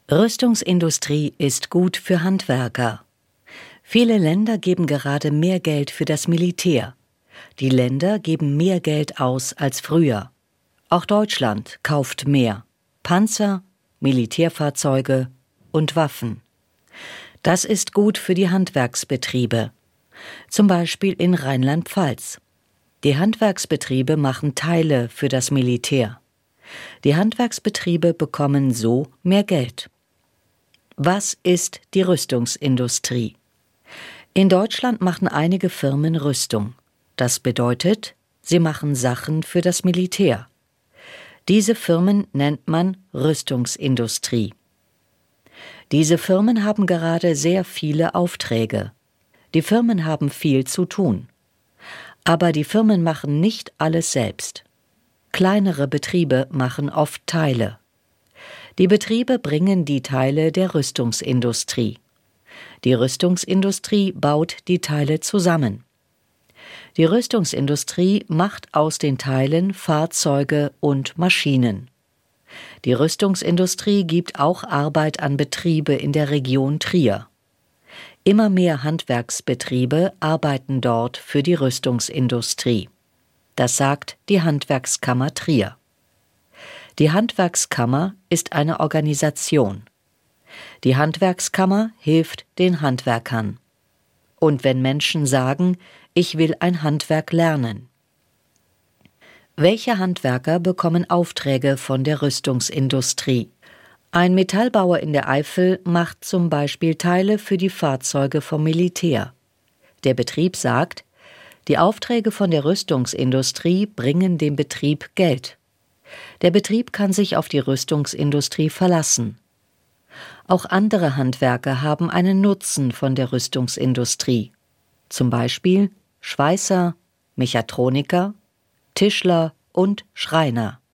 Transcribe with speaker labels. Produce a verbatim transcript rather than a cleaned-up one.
Speaker 1: Rüstungsindustrie ist gut für Handwerker. Viele Länder geben gerade mehr Geld für das Militär. Die Länder geben mehr Geld aus als früher. Auch Deutschland kauft mehr. Panzer, Militärfahrzeuge und Waffen. Das ist gut für die Handwerksbetriebe. Zum Beispiel in Rheinland-Pfalz. Die Handwerksbetriebe machen Teile für das Militär. Die Handwerksbetriebe bekommen so mehr Geld. Was ist die Rüstungsindustrie? In Deutschland machen einige Firmen Rüstung. Das bedeutet, sie machen Sachen für das Militär. Diese Firmen nennt man Rüstungsindustrie. Diese Firmen haben gerade sehr viele Aufträge. Die Firmen haben viel zu tun. Aber die Firmen machen nicht alles selbst. Kleinere Betriebe machen oft Teile. Die Betriebe bringen die Teile der Rüstungsindustrie. Die Rüstungsindustrie baut die Teile zusammen. Die Rüstungsindustrie macht aus den Teilen Fahrzeuge und Maschinen. Die Rüstungsindustrie gibt auch Arbeit an Betriebe in der Region Trier. Immer mehr Handwerksbetriebe arbeiten dort für die Rüstungsindustrie. Das sagt die Handwerkskammer Trier. Die Handwerkskammer ist eine Organisation. Die Handwerkskammer hilft den Handwerkern. Und wenn Menschen sagen, ich will ein Handwerk lernen. Welche Handwerker bekommen Aufträge von der Rüstungsindustrie? Ein Metallbauer in der Eifel macht zum Beispiel Teile für die Fahrzeuge vom Militär. Der Betrieb sagt, die Aufträge von der Rüstungsindustrie bringen dem Betrieb Geld. Der Betrieb kann sich auf die Rüstungsindustrie verlassen. Auch andere Handwerker haben einen Nutzen von der Rüstungsindustrie. Zum Beispiel Schweißer, Mechatroniker, Tischler und Schreiner.